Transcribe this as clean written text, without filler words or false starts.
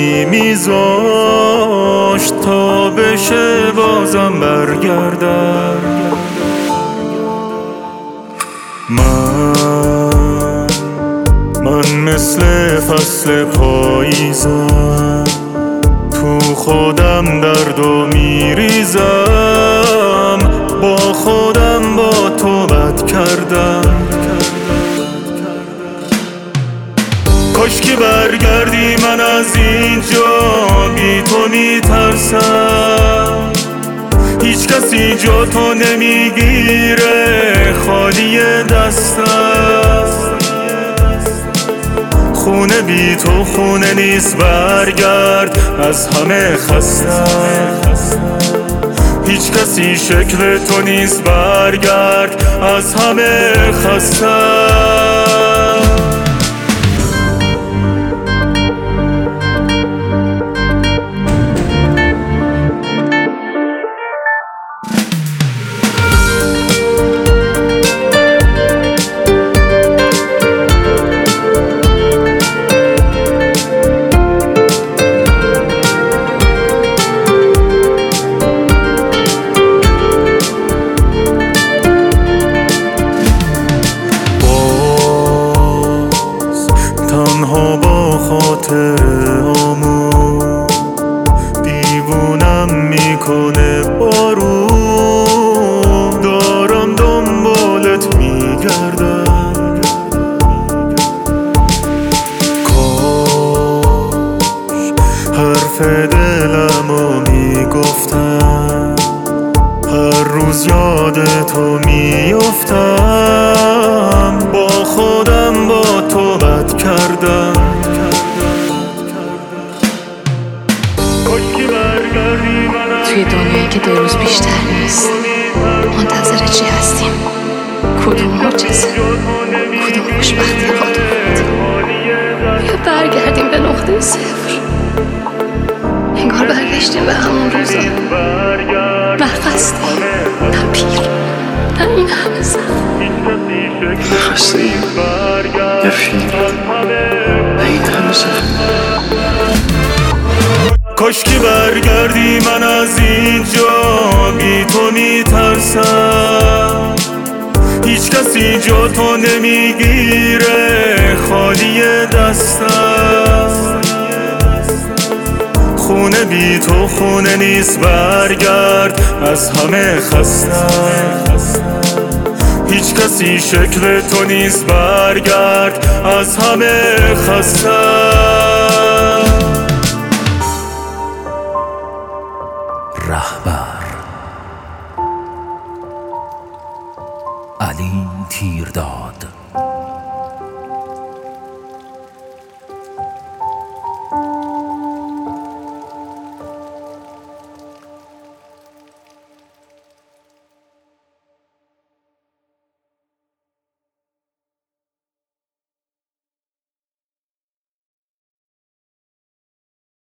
دوری میذاشت تا بشه بازم برگردم. من مثل فصل پاییزم، تو خودم دردو میریزم، با خودم با تو بد کردم. کاشکی برگردی من از اینجا بی تو میترسم، هیچ کسی جا تو نمیگیره خالی دستم. خونه بی تو خونه نیست برگرد، از همه خستم. هیچ کسی شکل تو نیست برگرد، از همه خستم. تنها با خاطرهامون دیوونم میکنه بارون، دارم دنبالت میگردم. کاش حرف دلمو میگفتم، هر روز یادتو میافتم، با خودم با تو بد کردم. توی دنیایی که دو روز بیشتر نیست، منتظر چی هستیم؟ کدوم معجزه؟ کدوم خوشبختی قاطعت؟ بیا برگردیم به نقطه صفر. انگار برگشتیم به همون روزا، نه خسته، نه پیر، نه این همه زخم. نه خسته ایم، نه پیر، نه این همه زخم. کاشکی برگردی من از اینجا بی تو میترسم، هیچ کسی جا تو نمیگیره خالی دستم. خونه بی تو خونه نیست برگرد، از همه خستم. هیچ کسی شکل تو نیست برگرد، از همه خستم.